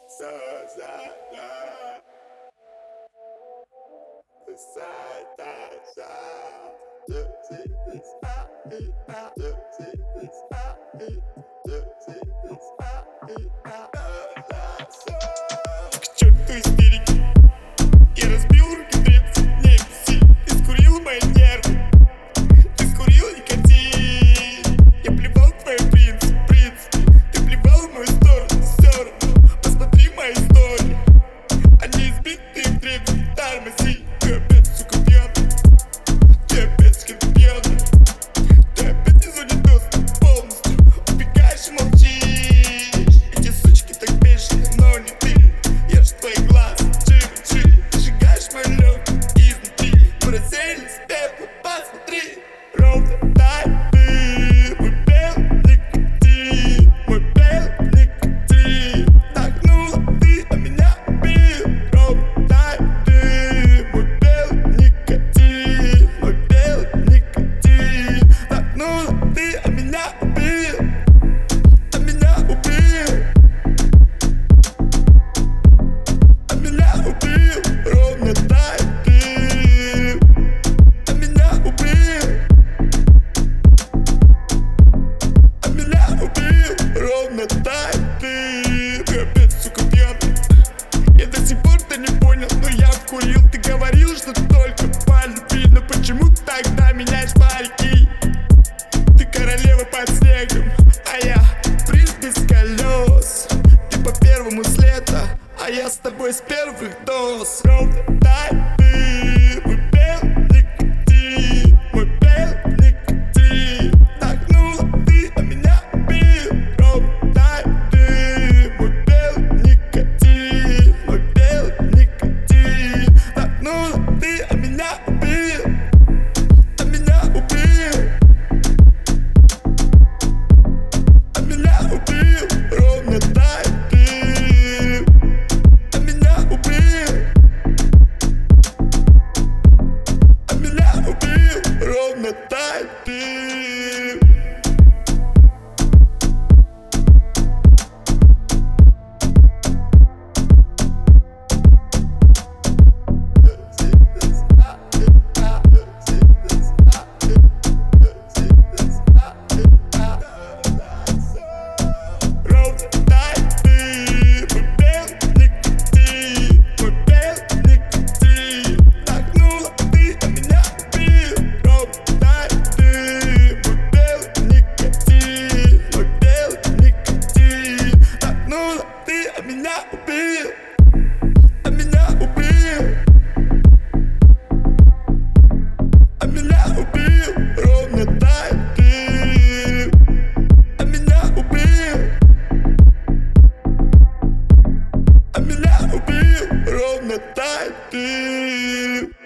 К черту истерики, я разбил руки древца, не беси. Ты скурил мои нервы, ты скурил никотин. Я плевал в твои принципы, ты плевал в мою сторону, все равно. Посмотри мои истории, они избитые в древних тормози. Ты опять, сука, пьяный, ты опять с кем-то пьяный. Ты опять не занят полностью, убегаешь и молчишь. Эти сучки так бешеные, но не ты. Я ж твои глаза, чивы, ты сжигаешь мой лёг изнутри. Мы разделись, пепла, посмотри. Ровно так ты, мой белый никотин, мой белый никотин. Нагнула ты, а меня убил. Ровно так ты, мой белый никотин, мой белый никотин. Нагнула ты, а меня убил, а меня убил. Ровно так ты, а меня убил, а меня убил. Ровно так ты, ты опять, сука, пьяный. Я до сих пор-то не понял, но я вкурил. Ты говорил, что только по любви, но почему тогда меняешь парики? Ты королева под снегом, а я принц без колес. Ты по первому следу, а я с тобой с первых доз. Ровно так ты, мой белый никотин, мой белый никотин. Нагнула ты, а меня убил. Ровно так ты, мой белый никотин, мой белый никотин. Нагнула ты, а меня убил, а меня убил, а меня убил. Ровно так ты, а меня убил, а меня убил. Ровно так ты. Меня убил, а меня убил, а меня убил. Ровно так ты, а меня убил, а меня убил. Ровно так ты.